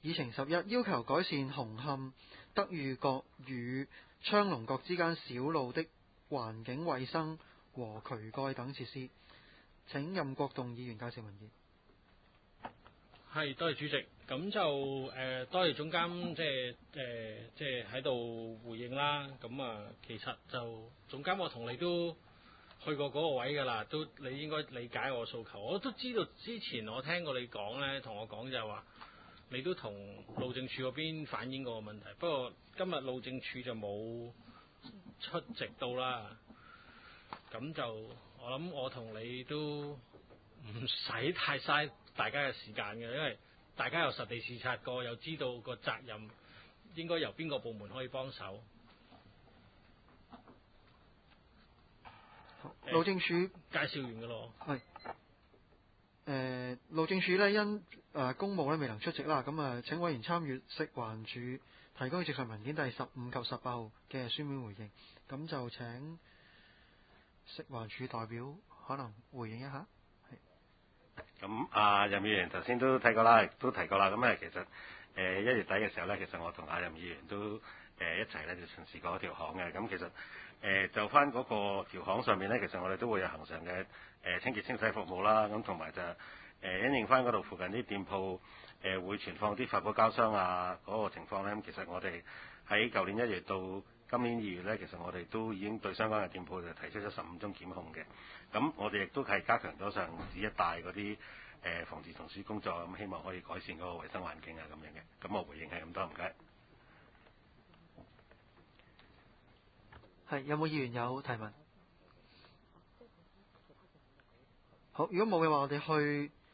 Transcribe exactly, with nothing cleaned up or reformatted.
議程十一，要求改善紅磡德裕閣與昌龍閣之間小路的環境衛生和渠蓋等設施。請任國棟議員介紹文件。 係，多謝主席。咁就誒、呃，多謝總監，即係誒，即係喺度回應啦。咁啊，其實就總監，我同你都去過嗰個位㗎啦，都你應該理解我訴求。我都知道之前我聽過你講咧，同我講就係話，你都同路政署嗰邊反映過個問題。不過今日路政署就冇出席到啦。咁就我諗我同你都唔使太嘥大家嘅時間嘅，因為大家又實地視察過，又知道個責任應該由邊個部門可以幫手。 路政署介紹完㗎咯。 係誒路政署呢，因誒、呃、公務呢未能出席啦，咁啊請委員參閱食環署提供嘅直述文件第十五及十八號嘅書面回應。咁就請食環署代表可能回應一下。 咁啊，任議員頭先都睇過啦，亦都提過啦。咁誒，其實誒一月底嘅時候咧，其實我同阿任議員都誒、呃、一齊咧就巡視過一條巷嘅。咁其實誒、呃、就翻嗰個條巷上面咧，其實我哋都會有恆常嘅誒、呃、清潔清洗服務啦。咁同埋就誒、呃、因應翻嗰度附近啲店鋪誒、呃、會存放啲發泡膠箱啊嗰、那個情況咧。咁其實我哋喺舊年一月到今年二月咧，其實我哋都已經對相關嘅店鋪就提出咗十五宗檢控嘅。咁我哋亦都係加強咗上市一帶嗰啲誒防治蟲鼠工作，咁希望可以改善嗰個衞生環境啊咁樣嘅。咁我回應係咁多，唔該。 係，有冇議員有提問？好，如果冇嘅話，我哋去